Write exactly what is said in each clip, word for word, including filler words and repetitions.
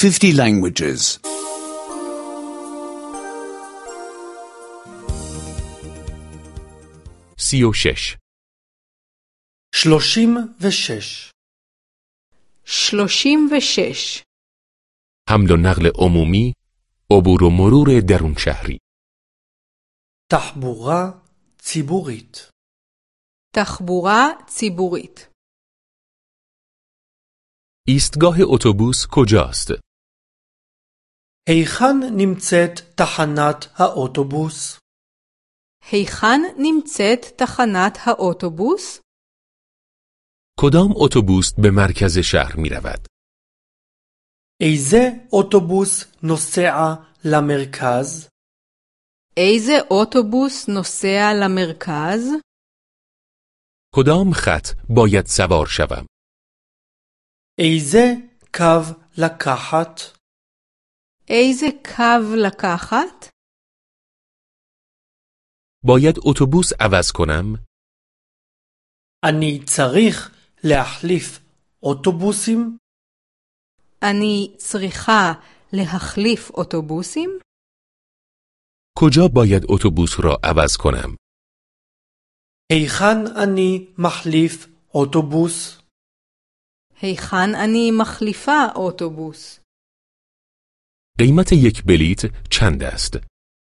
fifty languages. سی و شش. שלושים ושש. שלושים ושש. حمل و نقل عمومی، عبور و مرور درون شهری. תחבורה ציבורית. תחבורה ציבורית. ایستگاه اتوبوس کجاست؟ היכן נמצאת תחנת האוטובוס? היכן נמצאת תחנת האוטובוס? کدام اتوبوس به مرکز شهر می رود؟ איזה אוטובוס נוסע למרכז? איזה אוטובוס נוסע למרכז? کدام خط باید سوار شوم؟ איזה קו לקחת? איזה קו לקחת? باید اتوبوس عوض کنم؟ אני צריך להחליף אוטובוסים? אני צריכה להחליף אוטובוסים? کجا باید اتوبوس را عوض کنم؟ היכן אני מחליף אוטובוס? היכן אני מחליפה אוטובוס? قیمت یک بلیت چند است؟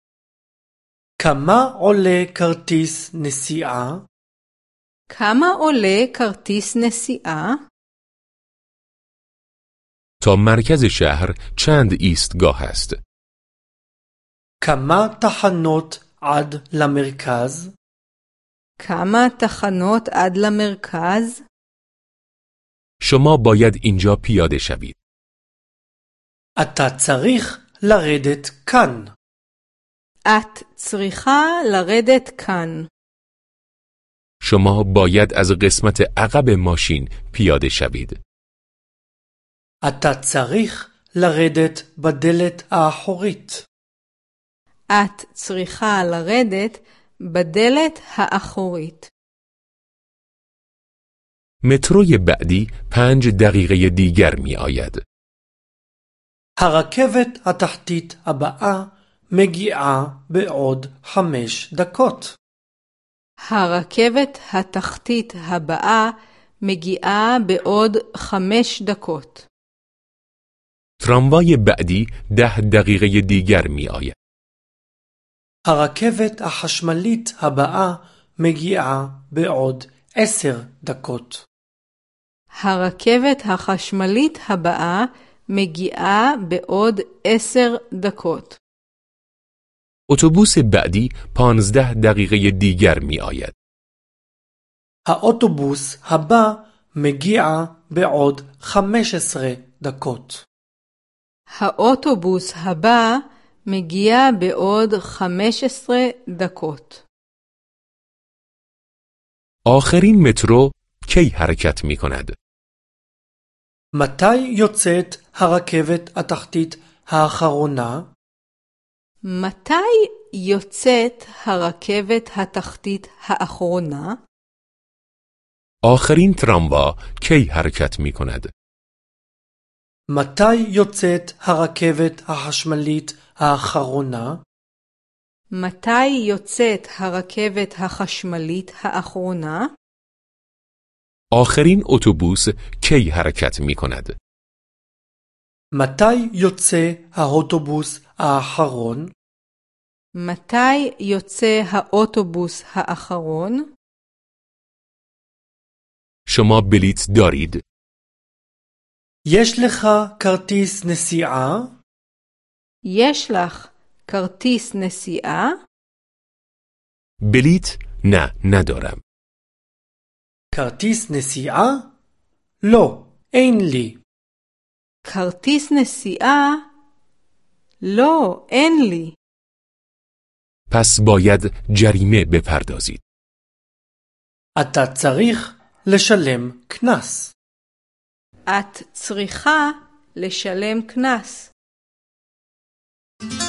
כמה עולה כרטיס נסיעה? כמה עולה כרטיס נסיעה? تا مرکز شهر چند ایستگاه است؟ כמה תחנות עד למרכז? כמה תחנות עד למרכז? شما باید اینجا پیاده شوید. אתה צריך לרדת כאן. את צריכה לרדת כאן. شما باید از قسمت عقب ماشین پیاده شوید. אתה צריך לרדת בדלת האחורית. את צריכה לרדת בדלת האחורית. متروی بعدی پنج دقیقه دیگر می آید. הרכבת התחתית הבאה מגיעה בעוד חמש דקות. הרכבת התחתית הבאה מגיעה בעוד חמש דקות. تراموای بعدی ده دقیقه دیگر می آید. הרכבת החשמלית הבאה מגיעה בעוד עשר דקות. הרכבת החשמלית הבאה מגיעה בעוד עשר דקות. اتوبوس بعدی پانزده دقیقه دیگر می آید. האוטובוס הבא מגיע בעוד חמש עשרה דקות. האוטובוס הבא מגיע בעוד חמש עשרה דקות. آخرین مترو کی حرکت می کند؟ מתי יוצאת הרכבת התחתית האחרונה? מתי יוצאת הרכבת התחתית האחרונה? آخرین تراموا کی حرکت می کند؟ מתי יוצאת הרכבת החשמלית האחרונה? מתי יוצאת הרכבת החשמלית האחרונה? آخرین اتوبوس کی حرکت می کند؟ מתי יוצא האוטובוס האחרון? מתי יוצא האוטובוס האחרון? شما بلیت دارید؟ יש לך כרטיס נסיעה? יש לך כרטיס נסיעה? بلیت نه ندارم. כרטיס נסיעה? לא, אין לי. כרטיס נסיעה? לא, אין לי. پس باید جریمه بپردازید. אתה צריך לשלם קנס. את צריכה לשלם קנס.